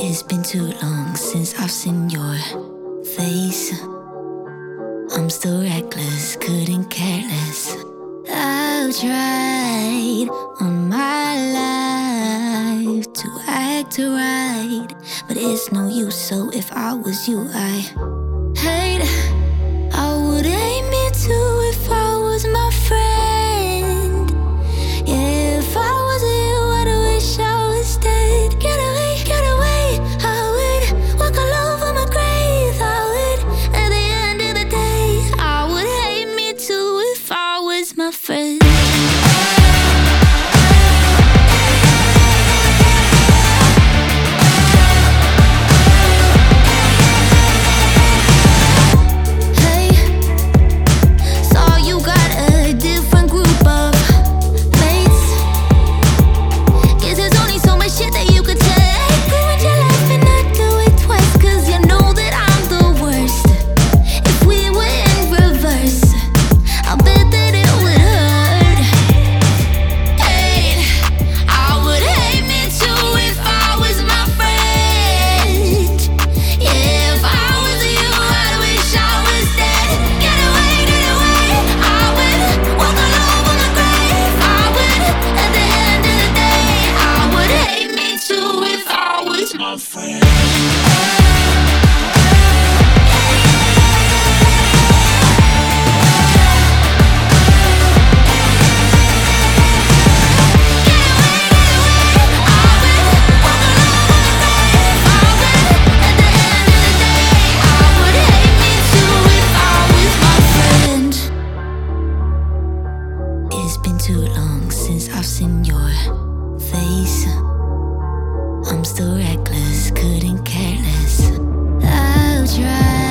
It's been too long since I've seen your face. I'm still reckless, couldn't care less. I've tried on my life to act right, but it's no use. So if I was you, I would hate me too if I was my friend. Yeah, if I was you, I'd wish I was dead. Get away, I would walk all over my grave. I would, at the end of the day, I would hate me too if I was my friend. My friend. It's been too long since I've seen your face. I'm still reckless, couldn't care less. I've tried